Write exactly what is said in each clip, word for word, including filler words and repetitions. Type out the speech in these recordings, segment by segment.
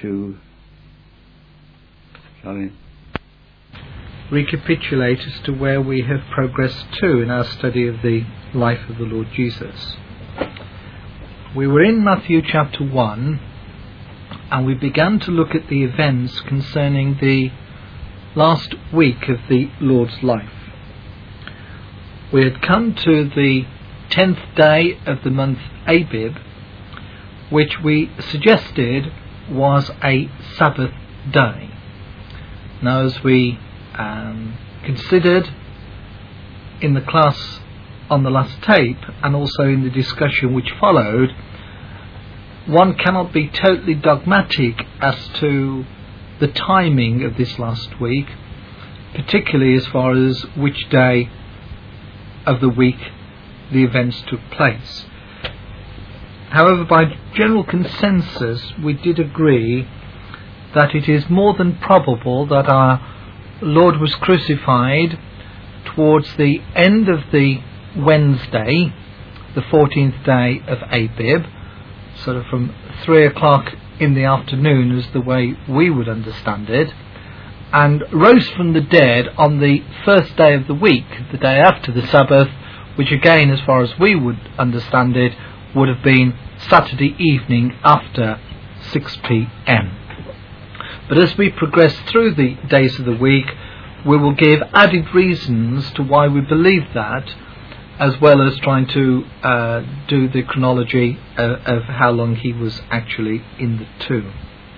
to, shall we, recapitulate as to where we have progressed to in our study of the life of the Lord Jesus. We were in Matthew chapter one, and we began to look at the events concerning the last week of the Lord's life. We had come to the tenth day of the month Abib, which we suggested was a Sabbath day. Now, as we um, considered in the class on the last tape, and also in the discussion which followed, one cannot be totally dogmatic as to the timing of this last week, particularly as far as which day of the week the events took place. However, by general consensus, we did agree that it is more than probable that our Lord was crucified towards the end of the Wednesday, the fourteenth day of Abib, sort of from three o'clock in the afternoon as the way we would understand it, and rose from the dead on the first day of the week, the day after the Sabbath, which again, as far as we would understand it, would have been Saturday evening after six p.m. But as we progress through the days of the week, we will give added reasons to why we believe that, as well as trying to uh, do the chronology uh, of how long he was actually in the tomb.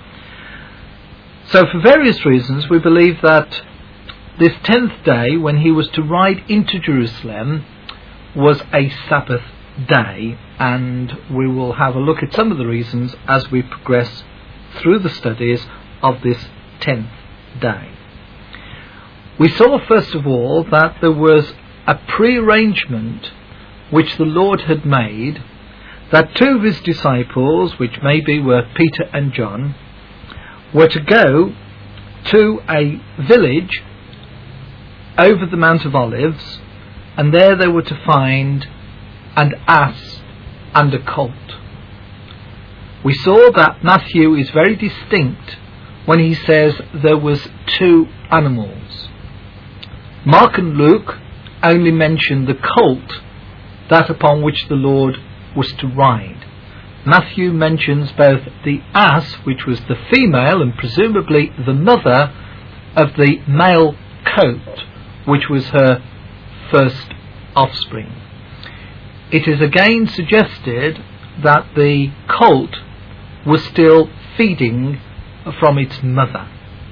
So for various reasons, we believe that this tenth day, when he was to ride into Jerusalem, was a Sabbath day, and we will have a look at some of the reasons as we progress through the studies of this tenth day. We saw first of all that there was a pre-arrangement which the Lord had made, that two of his disciples, which maybe were Peter and John, were to go to a village over the Mount of Olives, and there they were to find an ass and a colt. We saw that Matthew is very distinct when he says there was two animals. Mark and Luke only mention the colt, that upon which the Lord was to ride. Matthew mentions both the ass, which was the female and presumably the mother of the male colt, which was her first offspring. It is again suggested that the colt was still feeding from its mother.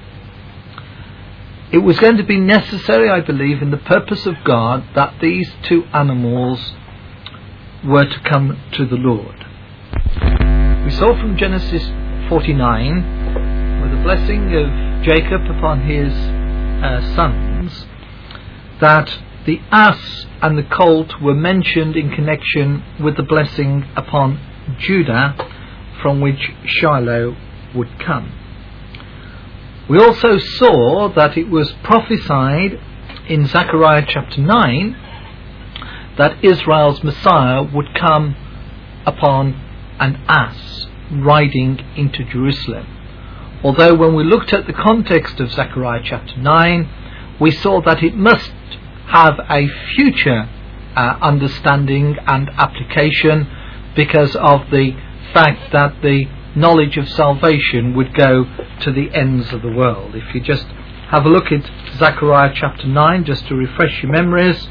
It was going to be necessary, I believe, in the purpose of God, that these two animals were to come to the Lord. We saw from Genesis forty-nine, with the blessing of Jacob upon his uh, sons, that the ass and the colt were mentioned in connection with the blessing upon Judah, from which Shiloh would come. We also saw that it was prophesied in Zechariah chapter nine that Israel's Messiah would come upon an ass riding into Jerusalem. Although when we looked at the context of Zechariah chapter nine, we saw that it must have a future uh, understanding and application, because of the fact that the knowledge of salvation would go to the ends of the world. If you just have a look at Zechariah chapter nine, just to refresh your memories,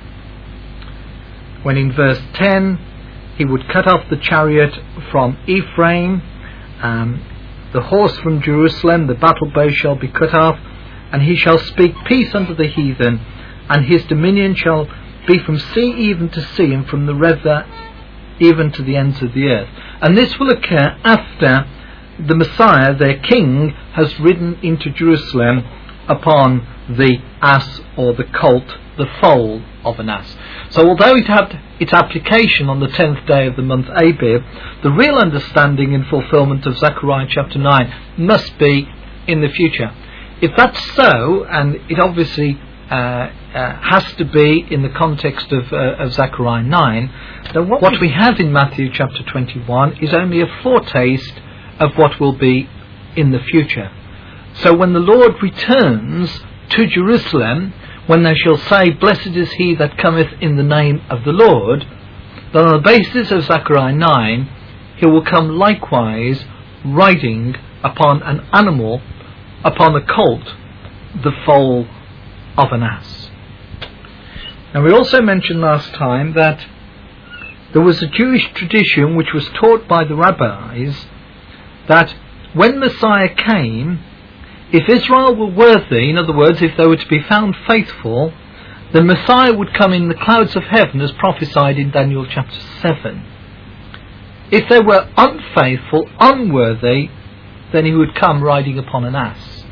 when in verse ten, he would cut off the chariot from Ephraim, um, the horse from Jerusalem, the battle bow shall be cut off, and he shall speak peace unto the heathen, and his dominion shall be from sea even to sea, and from the river even to the ends of the earth. And this will occur after the Messiah, their king, has ridden into Jerusalem upon the ass or the colt, the foal of an ass. So although it had its application on the tenth day of the month Abib, the real understanding and fulfillment of Zechariah chapter nine must be in the future. If that's so, and it obviously uh, uh, has to be in the context of, uh, of Zechariah nine, then what, what we have in Matthew chapter twenty-one is only a foretaste of what will be in the future. So when the Lord returns to Jerusalem, when they shall say, "Blessed is he that cometh in the name of the Lord," then on the basis of Zechariah nine, he will come likewise riding upon an animal, upon a colt, the foal of an ass. Now we also mentioned last time that there was a Jewish tradition which was taught by the rabbis that when Messiah came, if Israel were worthy, in other words, if they were to be found faithful, the Messiah would come in the clouds of heaven as prophesied in Daniel chapter seven. If they were unfaithful, unworthy, then he would come riding upon an ass.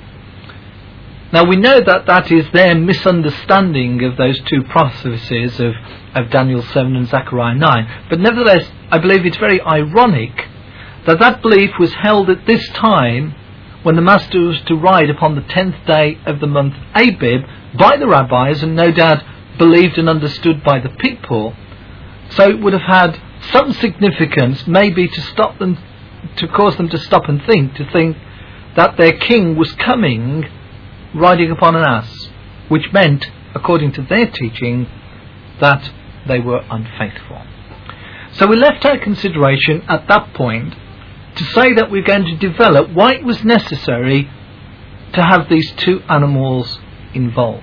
Now we know that that is their misunderstanding of those two prophecies of, of Daniel seven and Zechariah nine, but nevertheless I believe it's very ironic that that belief was held at this time when the Master was to ride upon the tenth day of the month Abib by the rabbis, and no doubt believed and understood by the people. So it would have had some significance maybe to stop them, to cause them to stop and think, to think that their king was coming riding upon an ass, which meant, according to their teaching, that they were unfaithful. So we left our consideration at that point to say that we're going to develop why it was necessary to have these two animals involved.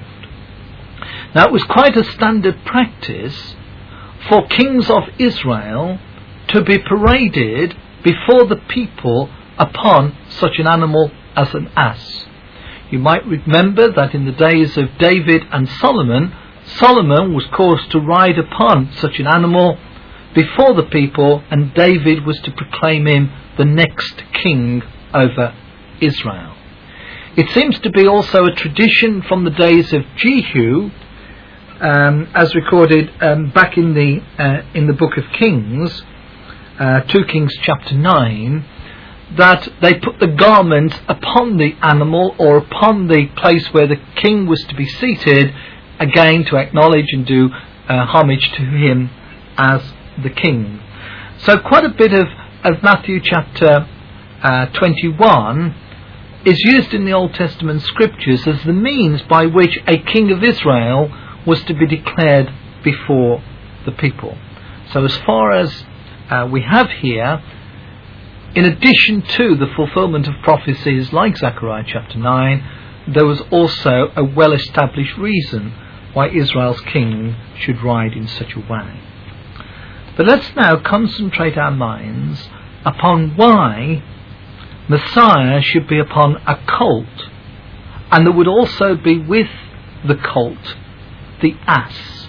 Now it was quite a standard practice for kings of Israel to be paraded before the people upon such an animal as an ass. You might remember that in the days of David and Solomon, Solomon was caused to ride upon such an animal before the people, and David was to proclaim him the next king over Israel. It seems to be also a tradition from the days of Jehu, um, as recorded um, back in the uh, in the book of Kings, uh, two Kings chapter nine, that they put the garment upon the animal or upon the place where the king was to be seated, again to acknowledge and do uh, homage to him as the king. So quite a bit of, of Matthew chapter uh, twenty-one is used in the Old Testament scriptures as the means by which a king of Israel was to be declared before the people. So as far as uh, we have here, in addition to the fulfillment of prophecies like Zechariah chapter nine, there was also a well-established reason why Israel's king should ride in such a way. But let's now concentrate our minds upon why Messiah should be upon a colt, and there would also be with the colt the ass.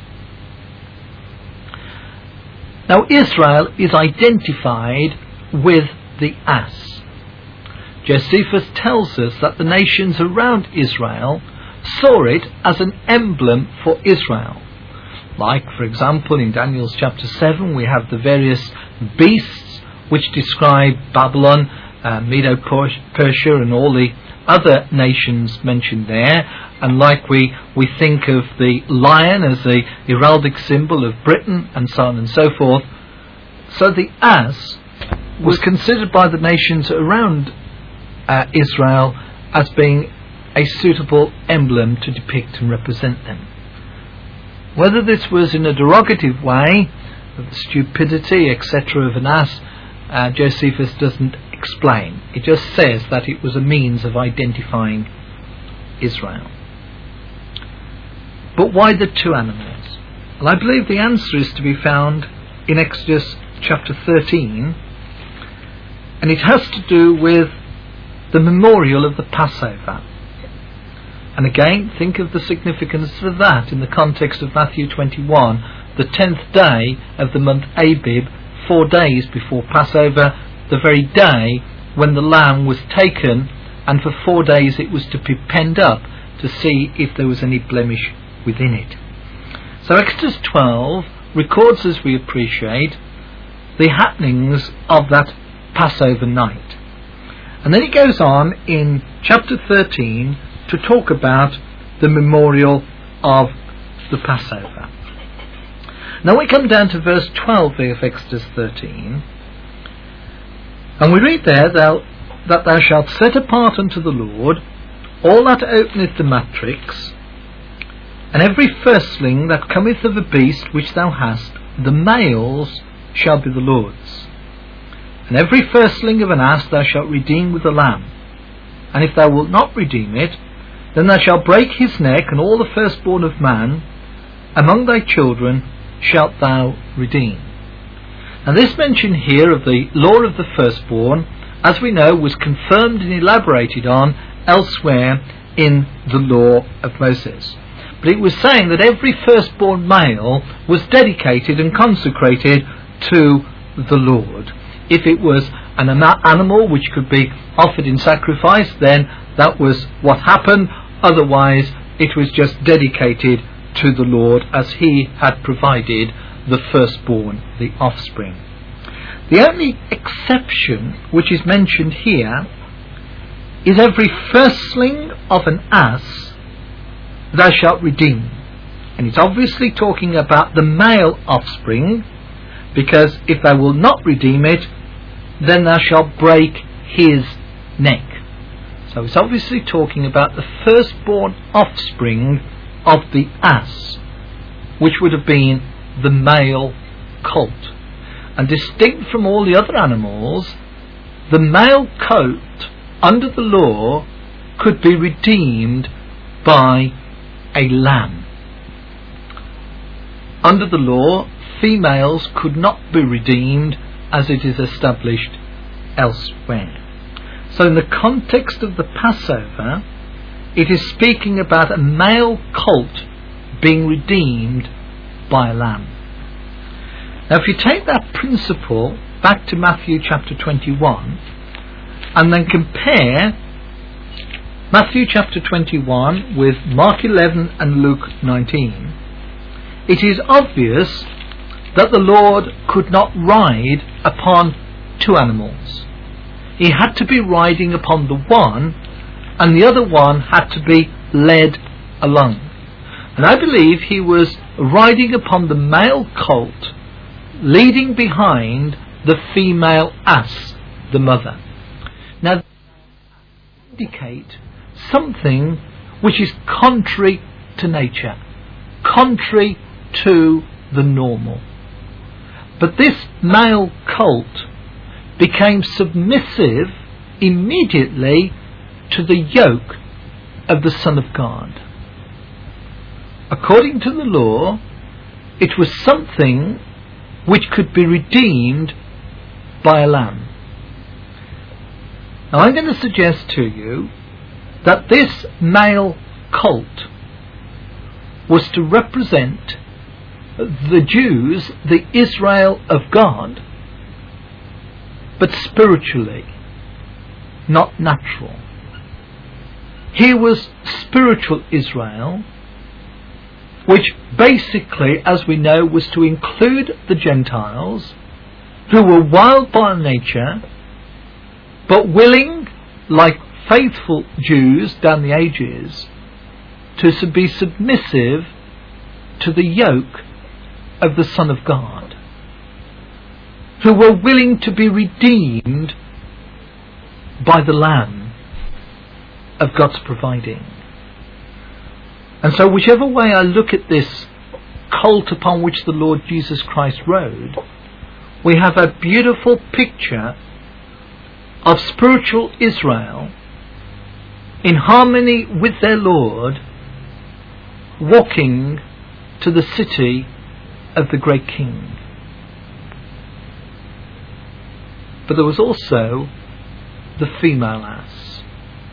Now Israel is identified with the ass. Josephus tells us that the nations around Israel saw it as an emblem for Israel. Like, for example, in Daniel chapter seven we have the various beasts which describe Babylon, uh, Medo-Persia and all the other nations mentioned there. And like we, we think of the lion as the heraldic symbol of Britain and so on and so forth. So the ass was considered by the nations around uh, Israel as being a suitable emblem to depict and represent them. Whether this was in a derogative way, of the stupidity, et cetera of an ass, uh, Josephus doesn't explain. It just says that it was a means of identifying Israel. But why the two animals? Well, I believe the answer is to be found in Exodus chapter thirteen, and it has to do with the memorial of the Passover. And again, think of the significance of that in the context of Matthew twenty-one, the tenth day of the month Abib, four days before Passover, the very day when the lamb was taken, and for four days it was to be penned up to see if there was any blemish within it. So Exodus twelve records, as we appreciate, the happenings of that Passover night. And then it goes on in chapter thirteen to talk about the memorial of the Passover. Now we come down to verse twelve of Exodus thirteen, and we read there that that thou shalt set apart unto the Lord all that openeth the matrix, and every firstling that cometh of a beast which thou hast, the males shall be the Lord's. And every firstling of an ass thou shalt redeem with a lamb. And if thou wilt not redeem it, then thou shalt break his neck, and all the firstborn of man among thy children shalt thou redeem. And this mention here of the law of the firstborn, as we know, was confirmed and elaborated on elsewhere in the law of Moses. But it was saying that every firstborn male was dedicated and consecrated to the Lord. If it was an animal which could be offered in sacrifice, then that was what happened. Otherwise, it was just dedicated to the Lord, as he had provided the firstborn, the offspring. The only exception which is mentioned here is every firstling of an ass thou shalt redeem. And it's obviously talking about the male offspring, because if thou wilt not redeem it, then thou shalt break his neck. So it's obviously talking about the firstborn offspring of the ass, which would have been the male colt. And distinct from all the other animals, the male colt under the law could be redeemed by a lamb. Under the law, females could not be redeemed, as it is established elsewhere. So in the context of the Passover, it is speaking about a male colt being redeemed by a lamb. Now if you take that principle back to Matthew chapter twenty-one, and then compare Matthew chapter twenty-one with Mark eleven and Luke nineteen, it is obvious that the Lord could not ride upon two animals. He had to be riding upon the one, and the other one had to be led along. And I believe he was riding upon the male colt, leading behind the female ass, the mother. Now, indicate something which is contrary to nature, contrary to the normal. But this male colt became submissive immediately to the yoke of the Son of God. According to the law, it was something which could be redeemed by a lamb. Now I'm going to suggest to you that this male colt was to represent the Jews, the Israel of God, but spiritually, not natural. He was spiritual Israel, which basically, as we know, was to include the Gentiles, who were wild by nature, but willing, like faithful Jews down the ages, to be submissive to the yoke of the Son of God, who were willing to be redeemed by the Lamb of God's providing. And so whichever way I look at this colt upon which the Lord Jesus Christ rode, we have a beautiful picture of spiritual Israel in harmony with their Lord, walking to the city of the great King. But there was also the female ass,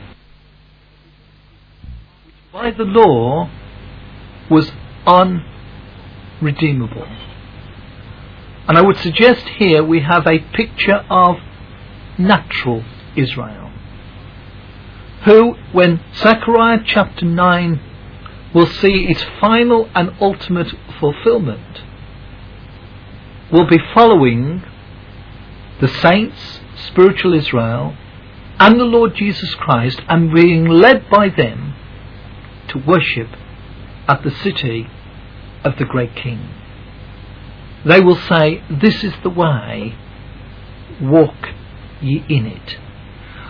which by the law was unredeemable. And I would suggest here we have a picture of natural Israel, who, when Zechariah chapter nine will see its final and ultimate fulfillment, will be following the saints, spiritual Israel, and the Lord Jesus Christ, and being led by them to worship at the city of the great King. They will say, "This is the way, walk ye in it."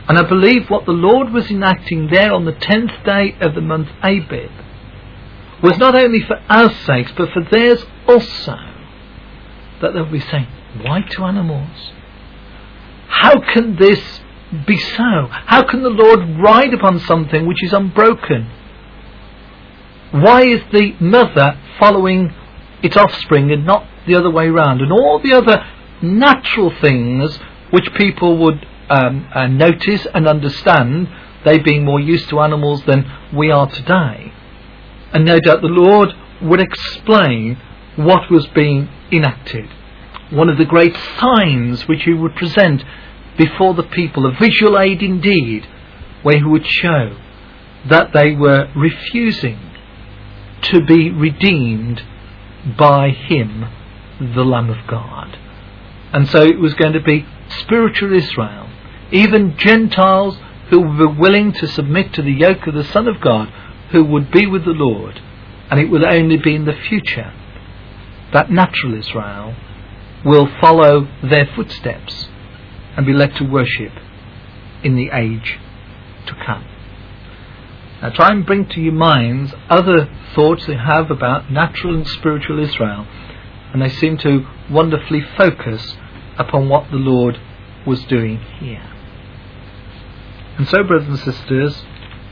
And I believe what the Lord was enacting there on the tenth day of the month Abib was not only for our sakes, but for theirs also. That they'll be saying, why two animals? How can this be so? How can the Lord ride upon something which is unbroken? Why is the mother following its offspring and not the other way round? And all the other natural things which people would um, uh, notice and understand, they being more used to animals than we are today. And no doubt the Lord would explain what was being enacted. One of the great signs which he would present before the people, a visual aid indeed, where he would show that they were refusing to be redeemed by him, the Lamb of God. And so it was going to be spiritual Israel, even Gentiles who were willing to submit to the yoke of the Son of God, who would be with the Lord. And it will only be in the future that natural Israel will follow their footsteps and be led to worship in the age to come. Now try and bring to your minds other thoughts they have about natural and spiritual Israel, and they seem to wonderfully focus upon what the Lord was doing here. And so, brothers and sisters,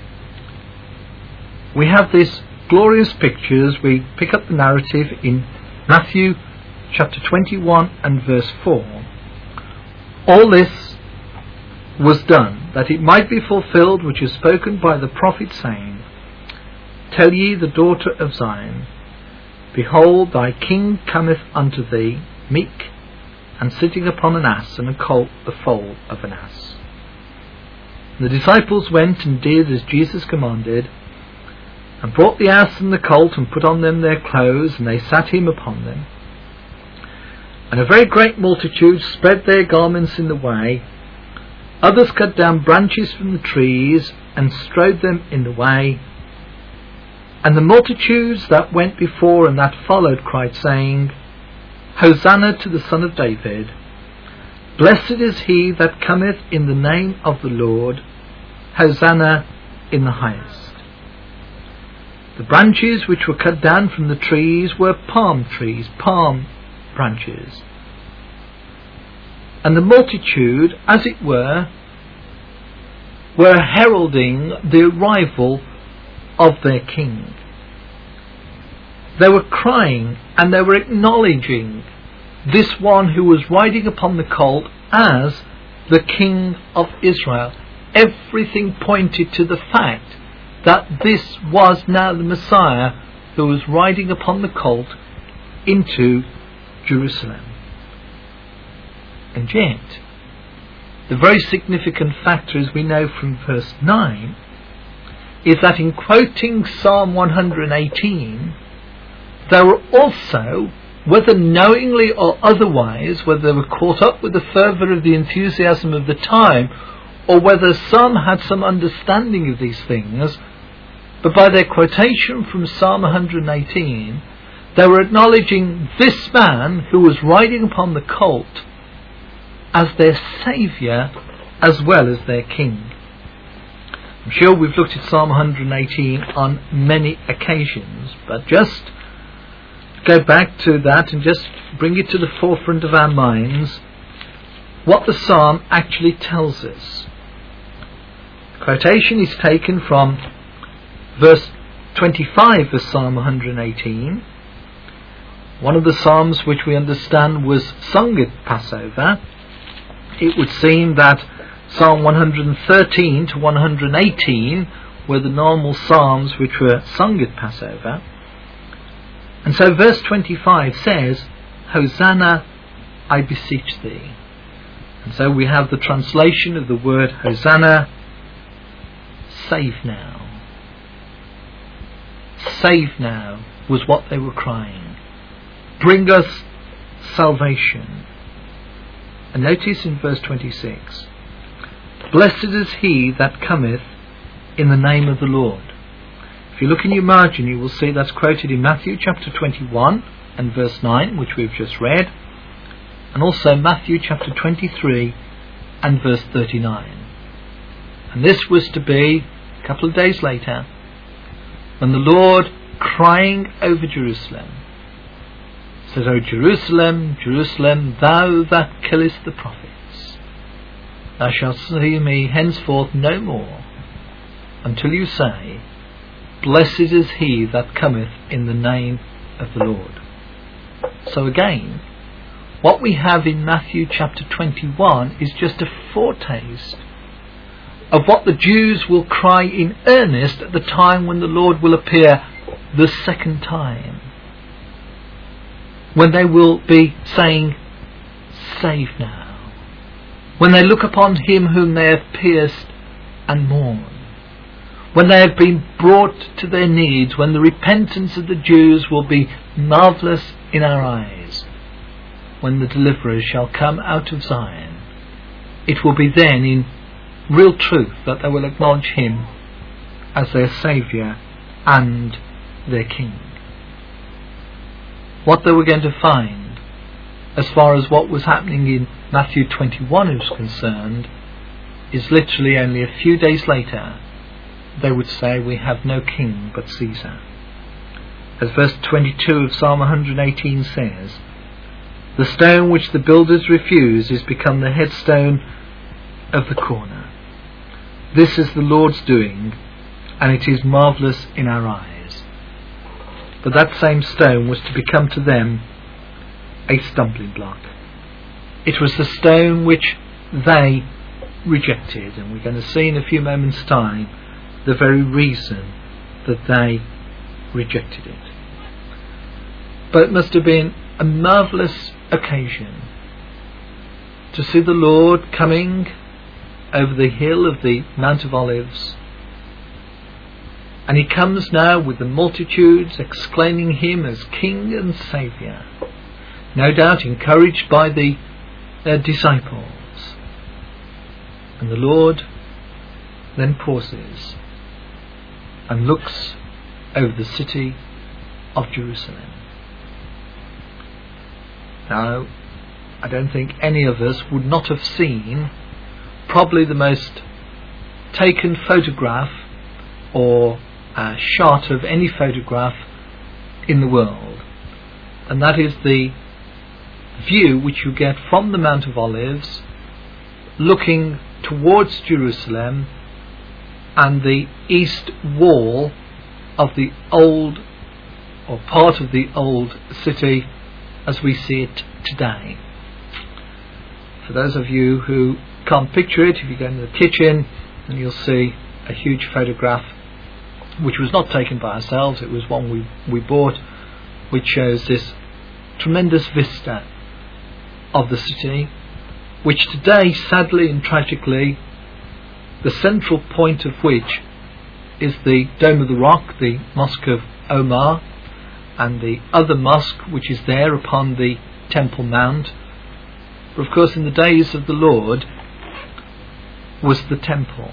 we have this glorious picture as we pick up the narrative in Matthew chapter twenty-one and verse four. All this was done, that it might be fulfilled which is spoken by the prophet, saying, Tell ye the daughter of Zion, Behold, thy king cometh unto thee, meek, and sitting upon an ass, and a colt the foal of an ass. And the disciples went and did as Jesus commanded, and brought the ass and the colt, and put on them their clothes, and they sat him upon them. And a very great multitude spread their garments in the way. Others cut down branches from the trees, and strewed them in the way. And the multitudes that went before and that followed cried, saying, Hosanna to the Son of David. Blessed is he that cometh in the name of the Lord. Hosanna in the highest. The branches which were cut down from the trees were palm trees, palm branches. And the multitude, as it were, were heralding the arrival of their king. They were crying and they were acknowledging this one who was riding upon the colt as the King of Israel. Everything pointed to the fact that this was now the Messiah who was riding upon the colt into Jerusalem. And yet, the very significant factor, as we know from verse nine, is that in quoting Psalm one hundred eighteen, they were also, whether knowingly or otherwise, whether they were caught up with the fervour of the enthusiasm of the time, or whether some had some understanding of these things, but by their quotation from Psalm one hundred eighteen, they were acknowledging this man who was riding upon the colt as their saviour as well as their king. I'm sure we've looked at Psalm one hundred eighteen on many occasions, but just go back to that and just bring it to the forefront of our minds what the psalm actually tells us. The quotation is taken from verse twenty-five of Psalm one hundred eighteen, one of the psalms which we understand was sung at Passover. It would seem that Psalm one hundred thirteen to one hundred eighteen were the normal psalms which were sung at Passover. And so verse twenty-five says, Hosanna, I beseech thee. And so we have the translation of the word Hosanna, save now. Save now was what they were crying. Bring us salvation. And notice in verse twenty-six, Blessed is he that cometh in the name of the Lord. If you look in your margin, you will see that's quoted in Matthew chapter twenty-one and verse nine, which we've just read, and also Matthew chapter twenty-three and verse thirty-nine. And this was to be a couple of days later, when the Lord, crying over Jerusalem, says, O Jerusalem, Jerusalem, thou that killest the prophets, thou shalt see me henceforth no more, until you say, Blessed is he that cometh in the name of the Lord. So again, what we have in Matthew chapter twenty-one is just a foretaste of what the Jews will cry in earnest at the time when the Lord will appear the second time, when they will be saying, Save now, when they look upon him whom they have pierced and mourn, when they have been brought to their needs, when the repentance of the Jews will be marvellous in our eyes, when the deliverer shall come out of Zion, it will be then in real truth that they will acknowledge him as their Saviour and their King. What they were going to find, as far as what was happening in Matthew twenty-one is concerned, is literally only a few days later they would say, We have no king but Caesar. As verse twenty-two of Psalm one hundred eighteen says, The stone which the builders refused is become the headstone of the corner. This is the Lord's doing, and it is marvellous in our eyes. But that same stone was to become to them a stumbling block. It was the stone which they rejected, and we're going to see in a few moments' time the very reason that they rejected it. But it must have been a marvellous occasion to see the Lord coming over the hill of the Mount of Olives, and he comes now with the multitudes exclaiming him as King and Saviour, no doubt encouraged by the uh, disciples. And the Lord then pauses and looks over the city of Jerusalem. Now, I don't think any of us would not have seen probably the most taken photograph or uh, shot of any photograph in the world, and that is the view which you get from the Mount of Olives looking towards Jerusalem and the east wall of the old, or part of the old city as we see it today. For those of you who can't picture it, if you go into the kitchen, and you'll see a huge photograph which was not taken by ourselves, it was one we, we bought, which shows this tremendous vista of the city, which today, sadly and tragically, the central point of which is the Dome of the Rock, the Mosque of Omar, and the other mosque which is there upon the Temple Mount. But of course in the days of the Lord was the temple.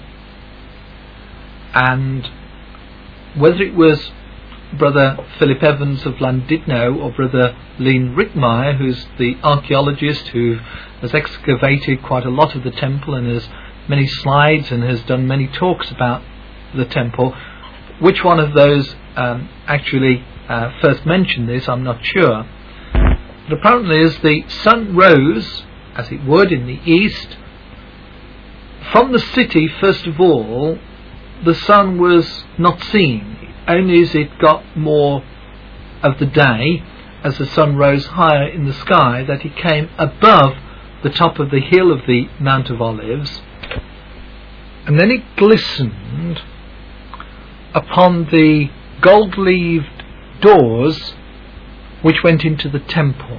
And whether it was Brother Philip Evans of Llandudno or Brother Lean Rickmeyer, who's the archaeologist who has excavated quite a lot of the temple and has many slides and has done many talks about the temple, which one of those um, actually uh, first mentioned this, I'm not sure. But apparently as the sun rose, as it would in the east, from the city, first of all, the sun was not seen, only as it got more of the day, as the sun rose higher in the sky, that it came above the top of the hill of the Mount of Olives, and then it glistened upon the gold-leaved doors which went into the temple.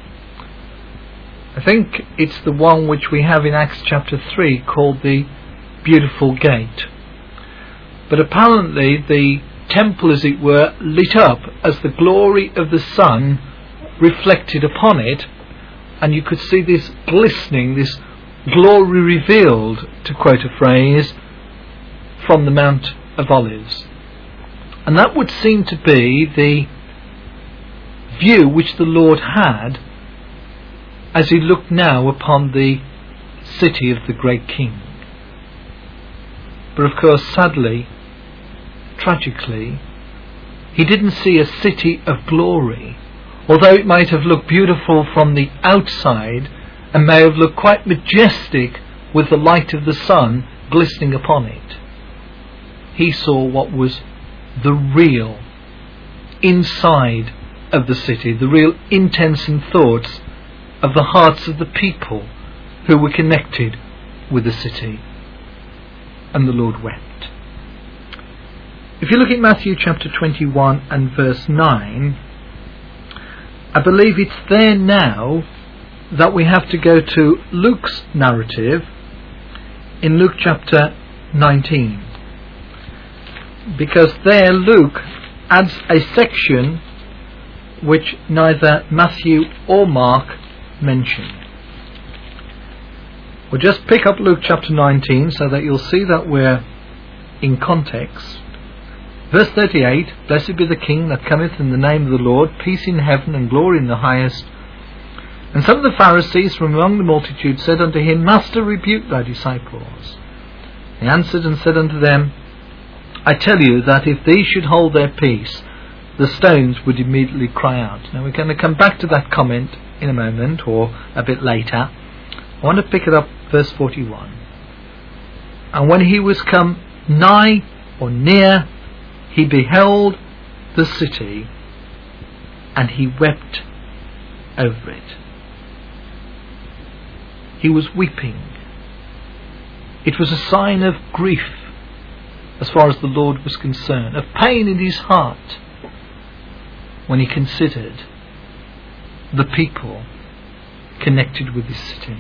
I think it's the one which we have in Acts chapter three called the Beautiful Gate. But apparently the temple, as it were, lit up as the glory of the sun reflected upon it, and you could see this glistening, this glory revealed, to quote a phrase, from the Mount of Olives. And that would seem to be the view which the Lord had as he looked now upon the city of the great King. But of course, sadly, tragically, he didn't see a city of glory, although it might have looked beautiful from the outside and may have looked quite majestic with the light of the sun glistening upon it. He saw what was the real inside of the city, the real intents and thoughts of the hearts of the people who were connected with the city. And the Lord wept. If you look at Matthew chapter twenty-one and verse nine, I believe it's there now that we have to go to Luke's narrative in Luke chapter nineteen, because there Luke adds a section which neither Matthew or Mark mention. We'll just pick up Luke chapter nineteen so that you'll see that we're in context. Verse thirty-eight, Blessed be the King that cometh in the name of the Lord, peace in heaven and glory in the highest. And some of the Pharisees from among the multitude said unto him, Master, rebuke thy disciples. He answered and said unto them, I tell you that if these should hold their peace, the stones would immediately cry out. Now we're going to come back to that comment in a moment, or a bit later. I want to pick it up, verse forty-one. And when he was come nigh or near, he beheld the city, and he wept over it. He was weeping. It was a sign of grief as far as the Lord was concerned, of pain in his heart when he considered the people connected with this city.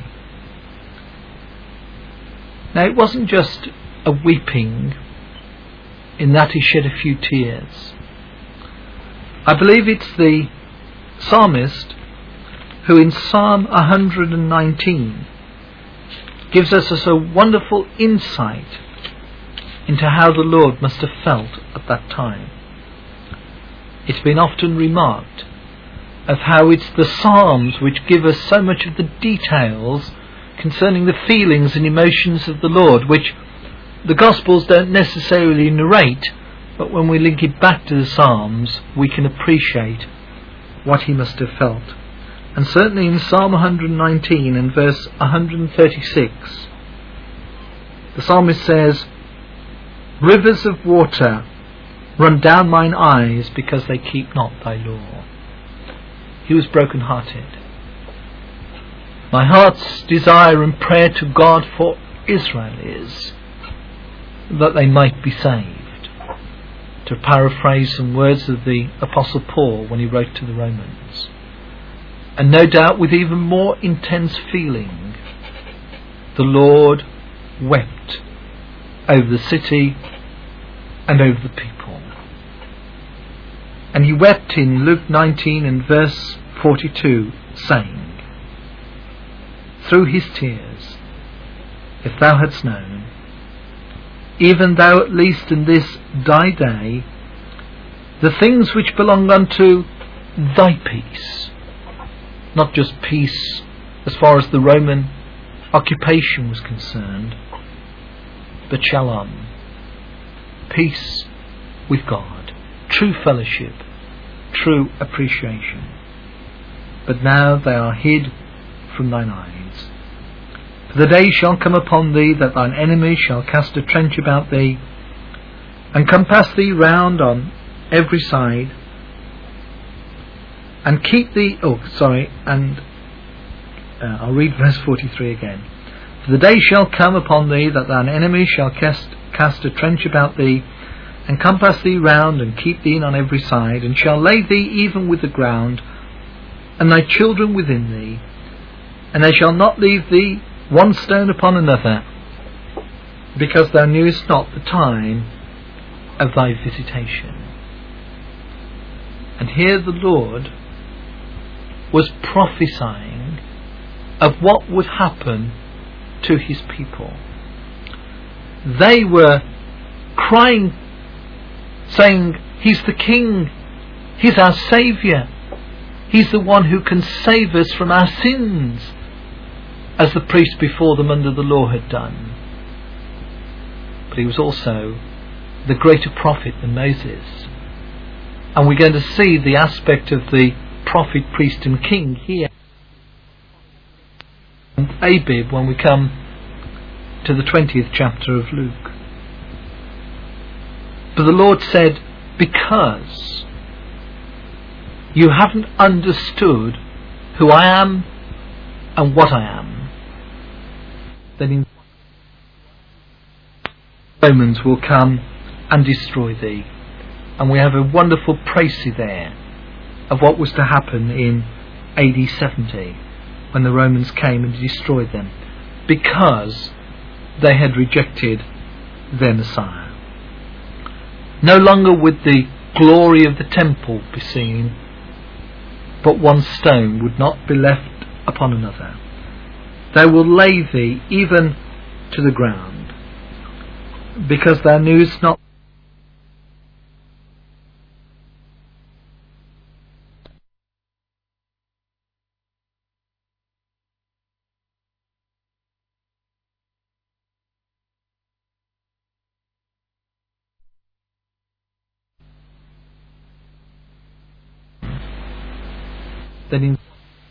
Now it wasn't just a weeping in that he shed a few tears. I believe it's the psalmist who in Psalm one hundred nineteen gives us a wonderful insight into how the Lord must have felt at that time. It's been often remarked of how it's the Psalms which give us so much of the details concerning the feelings and emotions of the Lord, which the Gospels don't necessarily narrate, but when we link it back to the Psalms, we can appreciate what he must have felt. And certainly in Psalm one hundred nineteen and verse one hundred thirty-six, the psalmist says, Rivers of water run down mine eyes, because they keep not thy law. He was broken-hearted. My heart's desire and prayer to God for Israel is that they might be saved, to paraphrase some words of the Apostle Paul when he wrote to the Romans. And no doubt with even more intense feeling, the Lord wept over the city and over the people. And he wept in Luke nineteen and verse forty-two, saying, Through his tears, if thou hadst known, even thou at least in this thy day, the things which belong unto thy peace, not just peace as far as the Roman occupation was concerned, but shalom, peace with God, true fellowship, true appreciation. But now they are hid from thine eyes. For the day shall come upon thee that thine enemies shall cast a trench about thee, and compass thee round on every side, and keep thee, oh sorry, and uh, I'll read verse forty-three again. For the day shall come upon thee that thine enemies shall cast, cast a trench about thee, and compass thee round, and keep thee in on every side, and shall lay thee even with the ground, and thy children within thee, and they shall not leave thee one stone upon another, because thou knewest not the time of thy visitation. And here the Lord was prophesying of what would happen to his people. They were crying, saying, He's the King, He's our Saviour, He's the one who can save us from our sins, as the priest before them under the law had done. but he was also the greater prophet than Moses. And we're going to see the aspect of the prophet, priest and king here in Abib when we come to the twentieth chapter of Luke. But the Lord said, because you haven't understood who I am and what I am, then in Romans will come and destroy thee. And we have a wonderful précis there of what was to happen in A D seventy when the Romans came and destroyed them, because they had rejected their Messiah. No longer would the glory of the temple be seen, but one stone would not be left upon another. They will lay thee even to the ground, because thou knewest not then in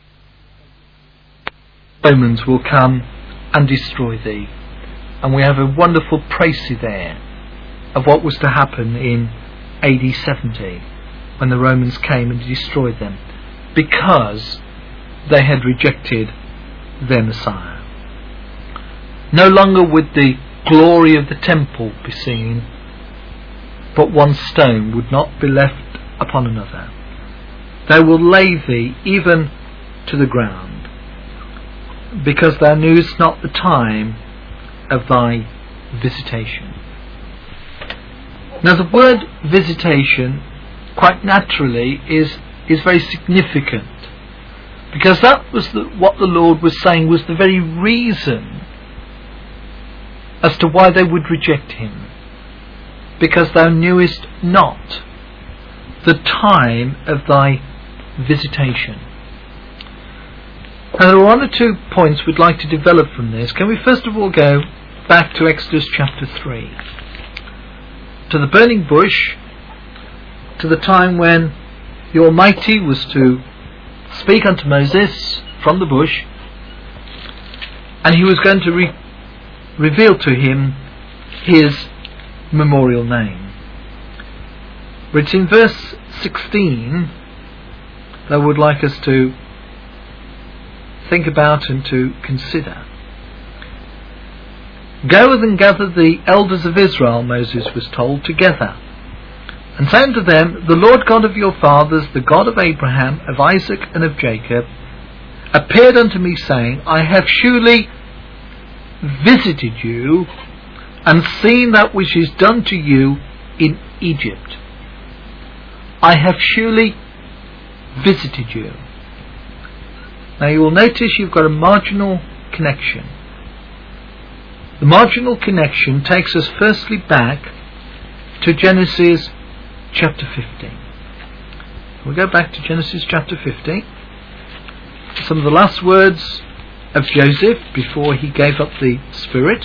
Romans will come and destroy thee. And we have a wonderful précis there of what was to happen in A D seventy when the Romans came and destroyed them, because they had rejected their Messiah. No longer would the glory of the temple be seen, but one stone would not be left upon another. They will lay thee even to the ground, because thou knewest not the time of thy visitation. Now the word visitation, quite naturally, is, is very significant, because that was the, what the Lord was saying was the very reason as to why they would reject him, because thou knewest not the time of thy visitation. Now there are one or two points we'd like to develop from this. Can we first of all go back to Exodus chapter three, to the burning bush, to the time when the Almighty was to speak unto Moses from the bush, and he was going to re- reveal to him his memorial name. But it's in verse sixteen that I would like us to think about and to consider. Go and gather the elders of Israel, Moses was told, together, and say unto them, the Lord God of your fathers, the God of Abraham, of Isaac, and of Jacob, appeared unto me, saying, I have surely visited you, and seen that which is done to you in Egypt. I have surely visited you. Now you will notice you've got a marginal connection. The marginal connection takes us firstly back to Genesis chapter fifteen. We'll go back to Genesis chapter fifteen. Some of the last words of Joseph before he gave up the spirit.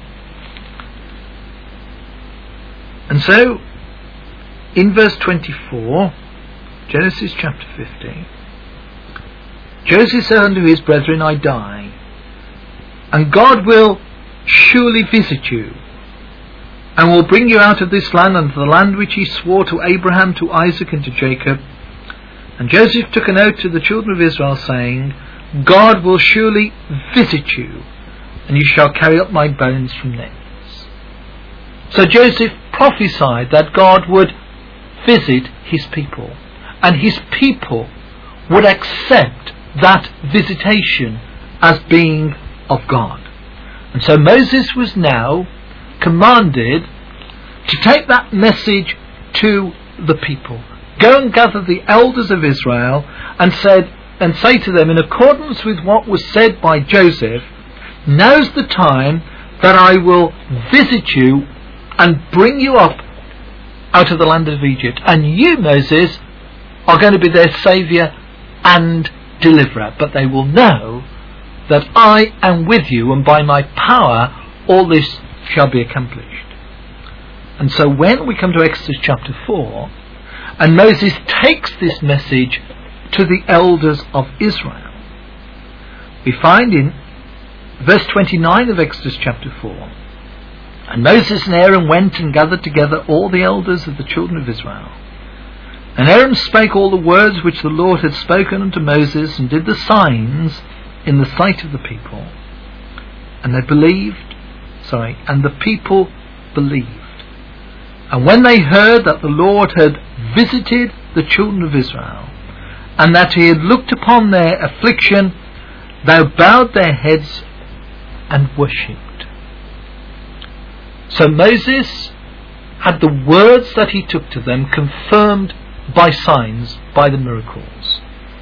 And so, in verse twenty-four, Genesis chapter fifteen, Joseph said unto his brethren, I die, and God will surely visit you, and will bring you out of this land unto the land which he swore to Abraham, to Isaac, and to Jacob. And Joseph took an oath to the children of Israel, saying, God will surely visit you, and you shall carry up my bones from thence. So Joseph prophesied that God would visit his people, and his people would accept that visitation as being of God. And so Moses was now commanded to take that message to the people. Go and gather the elders of Israel and said and say to them, in accordance with what was said by Joseph, now's the time that I will visit you and bring you up out of the land of Egypt, and you, Moses, are going to be their saviour and deliverer, but they will know that I am with you, and by my power all this shall be accomplished. And so when we come to Exodus chapter four, and Moses takes this message to the elders of Israel, we find in verse twenty-nine of Exodus chapter four, and Moses and Aaron went and gathered together all the elders of the children of Israel. And Aaron spake all the words which the Lord had spoken unto Moses, and did the signs in the sight of the people. And they believed, sorry, and the people believed. And when they heard that the Lord had visited the children of Israel, and that he had looked upon their affliction, they bowed their heads and worshipped. So Moses had the words that he took to them confirmed by signs, by the miracles.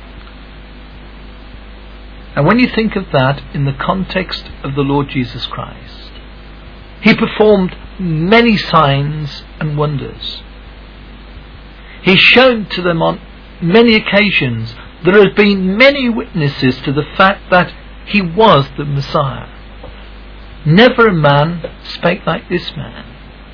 And when you think of that in the context of the Lord Jesus Christ, he performed many signs and wonders. He's shown to them on many occasions. There have been many witnesses to the fact that he was the Messiah. Never a man spake like this man.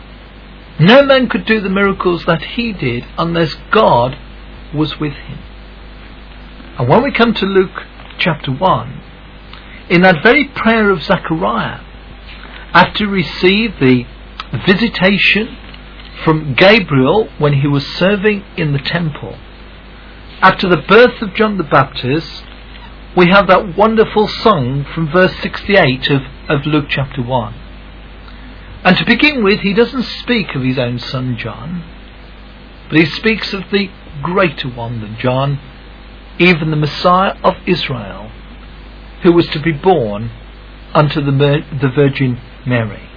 No man could do the miracles that he did unless God was with him. And when we come to Luke chapter one, in that very prayer of Zechariah, after he received the visitation from Gabriel when he was serving in the temple, after the birth of John the Baptist, we have that wonderful song from verse sixty-eight of, of Luke chapter one. And to begin with, he doesn't speak of his own son John, but he speaks of the greater one than John, even the Messiah of Israel, who was to be born unto the, the Virgin Mary.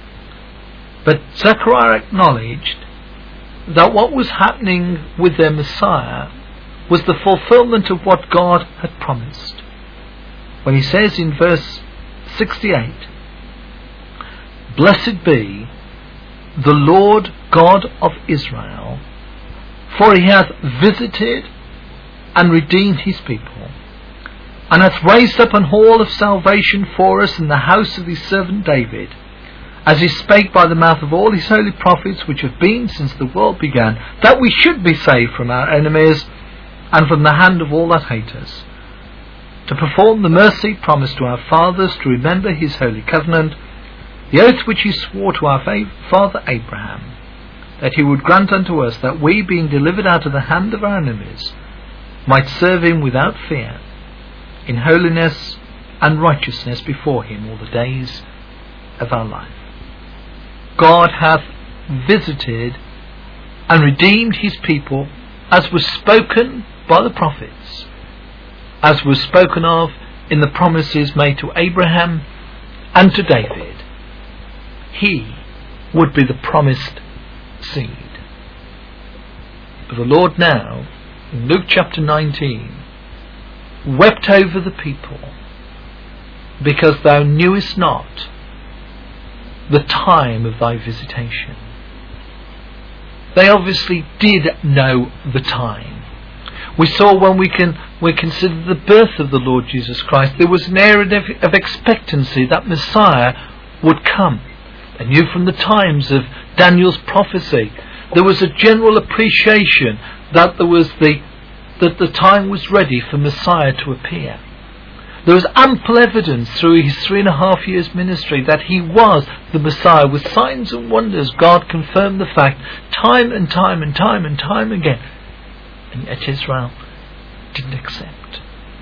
But Zechariah acknowledged that what was happening with their Messiah was the fulfillment of what God had promised. When he says in verse sixty-eight, "Blessed be the Lord God of Israel, for he hath visited and redeemed his people, and hath raised up an hall of salvation for us in the house of his servant David, as he spake by the mouth of all his holy prophets which have been since the world began, that we should be saved from our enemies and from the hand of all that hate us, to perform the mercy promised to our fathers, to remember his holy covenant, the oath which he swore to our father Abraham, that he would grant unto us that we, being delivered out of the hand of our enemies, might serve him without fear, in holiness and righteousness before him all the days of our life." God hath visited and redeemed his people, as was spoken by the prophets, as was spoken of in the promises made to Abraham and to David. He would be the promised seed. But the Lord now, in Luke chapter nineteen, wept over the people, because thou knewest not the time of thy visitation. They obviously did know the time. We saw when we can we consider the birth of the Lord Jesus Christ, there was an air of, of expectancy that Messiah would come. They knew from the times of Daniel's prophecy, there was a general appreciation that there was the that the time was ready for Messiah to appear. There was ample evidence through his three and a half years ministry that he was the Messiah. With signs and wonders, God confirmed the fact time and time and time and time again. And yet Israel didn't accept.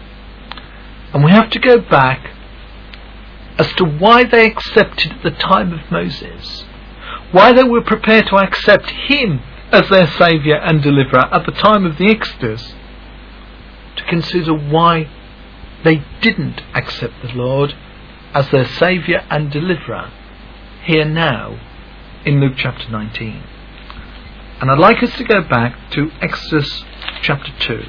And we have to go back as to why they accepted at the time of Moses, why they were prepared to accept him as their Saviour and Deliverer at the time of the Exodus, to consider why they didn't accept the Lord as their Saviour and Deliverer here now in Luke chapter nineteen. And I'd like us to go back to Exodus chapter two.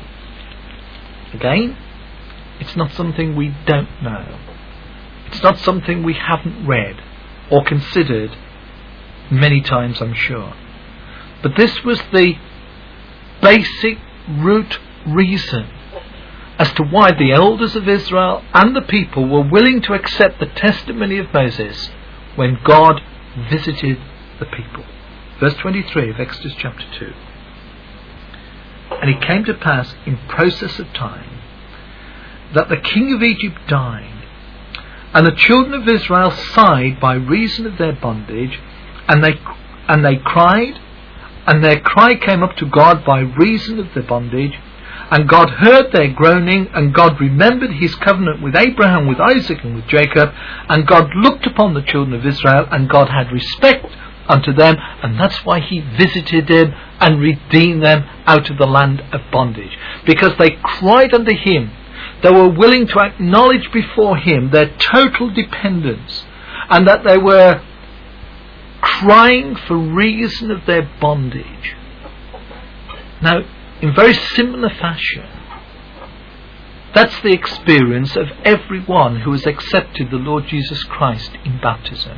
Again, it's not something we don't know. It's not something we haven't read or considered many times, I'm sure. But this was the basic root reason as to why the elders of Israel and the people were willing to accept the testimony of Moses when God visited the people. Verse twenty-three of Exodus chapter two. And it came to pass in process of time that the king of Egypt died, and the children of Israel sighed by reason of their bondage, and they and they cried, and their cry came up to God by reason of their bondage, and God heard their groaning, and God remembered his covenant with Abraham, with Isaac, and with Jacob, and God looked upon the children of Israel, and God had respect unto them, and that's why he visited them and redeemed them out of the land of bondage, because they cried unto him. They were willing to acknowledge before him their total dependence, and that they were crying for reason of their bondage. Now, in very similar fashion, that's the experience of everyone who has accepted the Lord Jesus Christ in baptism.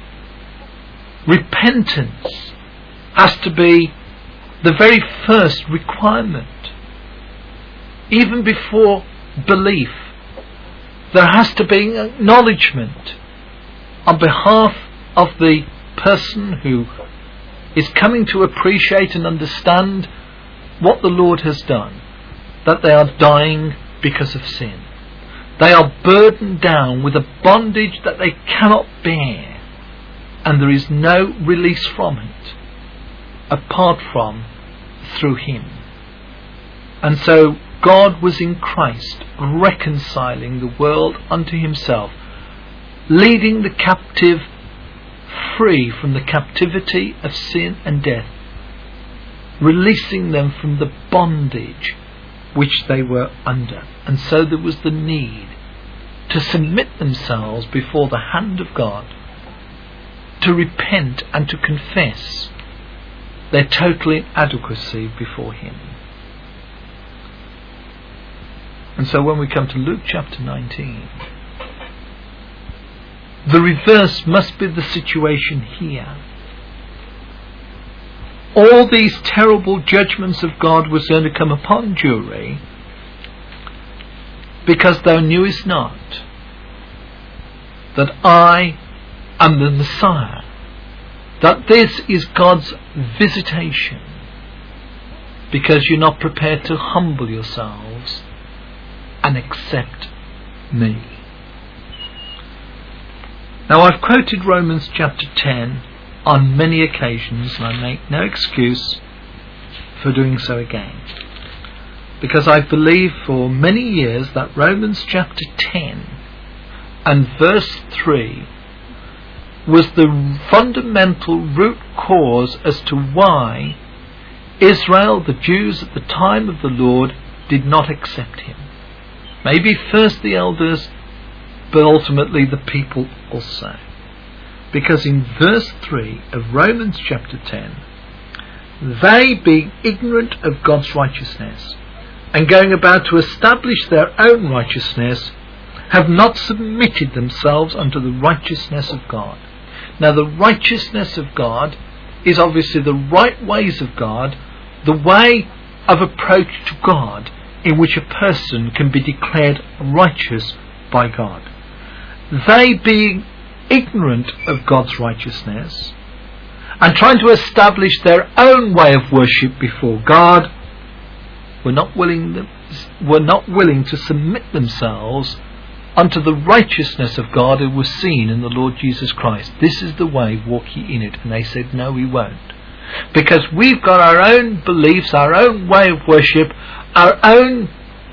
Repentance has to be the very first requirement. Even before belief, there has to be an acknowledgement on behalf of the person who is coming to appreciate and understand what the Lord has done, that they are dying because of sin. They are burdened down with a bondage that they cannot bear, and there is no release from it apart from through him. And so God was in Christ reconciling the world unto himself, leading the captive free from the captivity of sin and death, releasing them from the bondage which they were under. And so there was the need to submit themselves before the hand of God, to repent and to confess their total inadequacy before him. And so when we come to Luke chapter nineteen, the reverse must be the situation here. All these terrible judgments of God was going to come upon Jewry, because thou knewest not that I am the Messiah, that this is God's visitation, because you're not prepared to humble yourselves and accept me. Now, I've quoted Romans chapter ten on many occasions, and I make no excuse for doing so again, because I believe for many years that Romans chapter ten and verse three was the fundamental root cause as to why Israel, the Jews at the time of the Lord, did not accept him. Maybe first the elders, but ultimately the people also. Because in verse three of Romans chapter ten, they, being ignorant of God's righteousness and going about to establish their own righteousness, have not submitted themselves unto the righteousness of God. Now, the righteousness of God is obviously the right ways of God, the way of approach to God in which a person can be declared righteous by God. They, being ignorant of God's righteousness and trying to establish their own way of worship before God, were not willing were not willing to submit themselves unto the righteousness of God who was seen in the Lord Jesus Christ. This is the way, walk ye in it. And they said, no, we won't, because we've got our own beliefs, our own way of worship, our own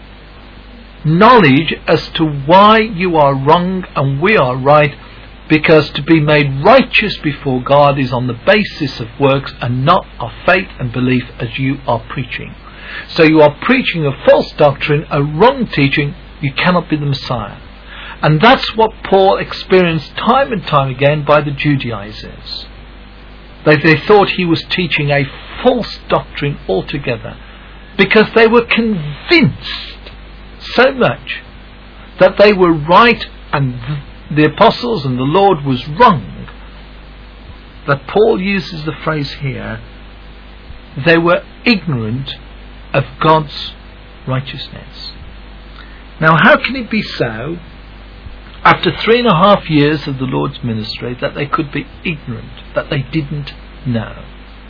knowledge as to why you are wrong and we are right, because to be made righteous before God is on the basis of works and not of faith and belief, as you are preaching. So you are preaching a false doctrine, a wrong teaching. You cannot be the Messiah. And that's what Paul experienced time and time again by the Judaizers. They, they thought he was teaching a false doctrine altogether, because they were convinced so much that they were right and the apostles and the Lord was wrong, that Paul uses the phrase here, they were ignorant of God's righteousness. Now, how can it be so, after three and a half years of the Lord's ministry, that they could be ignorant, that they didn't know?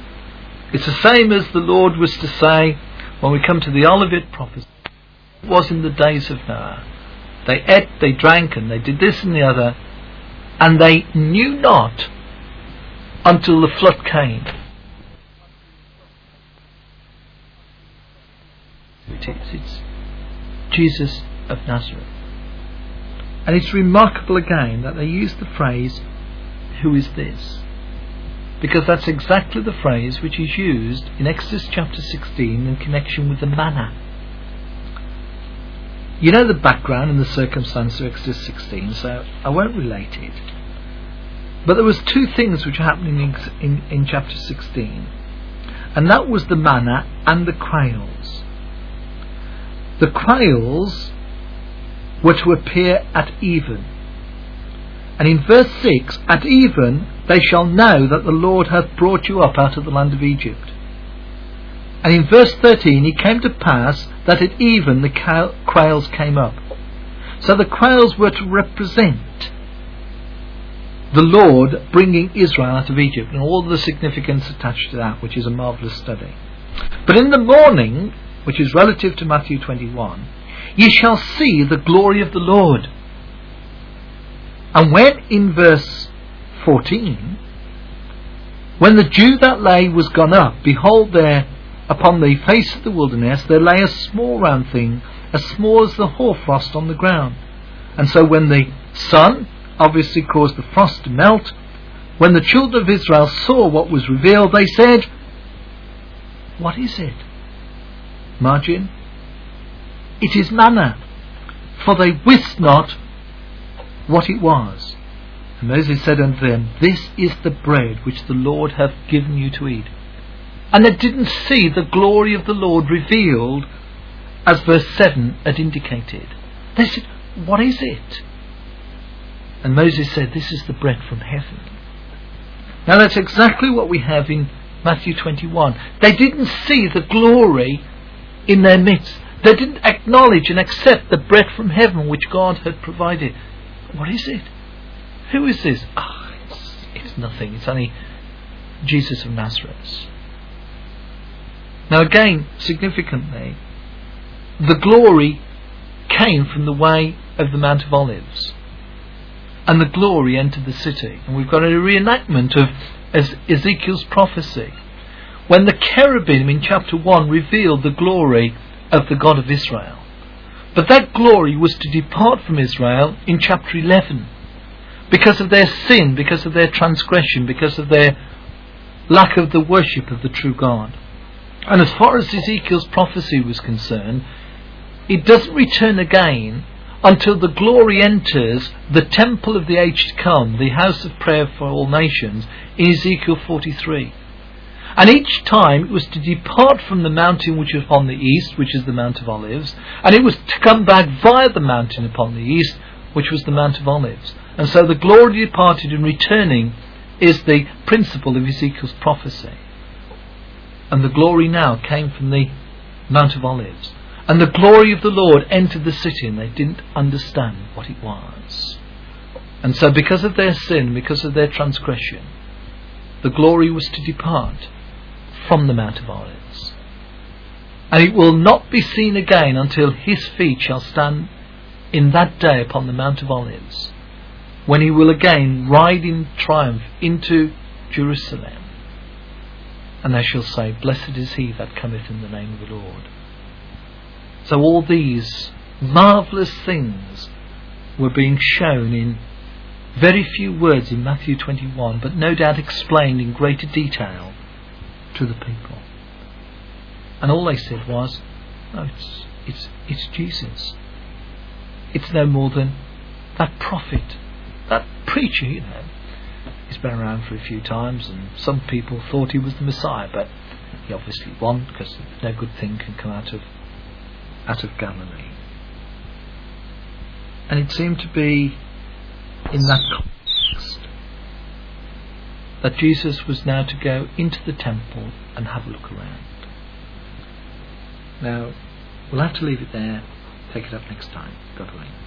It's the same as the Lord was to say when we come to the Olivet prophecy. It was in the days of Noah. They ate, they drank, and they did this and the other, and they knew not until the flood came. It is. It's Jesus of Nazareth. And it's remarkable again that they use the phrase, "Who is this?" Because that's exactly the phrase which is used in Exodus chapter sixteen in connection with the manna. You know the background and the circumstance of Exodus sixteen, so I won't relate it. But there was two things which were happening in, in, in chapter sixteen, and that was the manna and the quails. The quails were to appear at even. And in verse six, at even they shall know that the Lord hath brought you up out of the land of Egypt. And in verse thirteen, it came to pass that at even the quails came up. So the quails were to represent the Lord bringing Israel out of Egypt, and all the significance attached to that, which is a marvellous study. But in the morning, which is relative to Matthew twenty-one, ye shall see the glory of the Lord. And when in verse fourteen, when the dew that lay was gone up, behold, there upon the face of the wilderness there lay a small round thing, as small as the hoarfrost on the ground. And so when the sun obviously caused the frost to melt, when the children of Israel saw what was revealed, they said, "What is it?" Margin, "It is manna," for they wist not what it was. And Moses said unto them, "This is the bread which the Lord hath given you to eat." And they didn't see the glory of the Lord revealed as verse seven had indicated. They said, "What is it?" And Moses said, "This is the bread from heaven." Now that's exactly what we have in Matthew twenty-one. They didn't see the glory in their midst. They didn't acknowledge and accept the bread from heaven which God had provided. What is it? Who is this? Ah, oh, it's, it's nothing. It's only Jesus of Nazareth. Now again, significantly, the glory came from the way of the Mount of Olives, and the glory entered the city. And we've got a reenactment of Ezekiel's prophecy, when the cherubim in chapter one revealed the glory of the God of Israel. But that glory was to depart from Israel in chapter eleven, because of their sin, because of their transgression, because of their lack of the worship of the true God. And as far as Ezekiel's prophecy was concerned, it doesn't return again until the glory enters the temple of the age to come, the house of prayer for all nations, in Ezekiel forty-three. And each time it was to depart from the mountain which was upon the east, which is the Mount of Olives, and it was to come back via the mountain upon the east, which was the Mount of Olives. And so the glory departed and returning is the principle of Ezekiel's prophecy. And the glory now came from the Mount of Olives. And the glory of the Lord entered the city, and they didn't understand what it was. And so because of their sin, because of their transgression, the glory was to depart from the Mount of Olives. And it will not be seen again until his feet shall stand in that day upon the Mount of Olives, when he will again ride in triumph into Jerusalem. And they shall say, "Blessed is he that cometh in the name of the Lord." So all these marvellous things were being shown in very few words in Matthew twenty-one, but no doubt explained in greater detail to the people. And all they said was, "No, it's it's it's Jesus. It's no more than that prophet, that preacher, you know. He's been around for a few times, and some people thought he was the Messiah, but he obviously wasn't, because no good thing can come out of out of Galilee." And it seemed to be in that context that Jesus was now to go into the temple and have a look around. Now, we'll have to leave it there, take it up next time, God willing.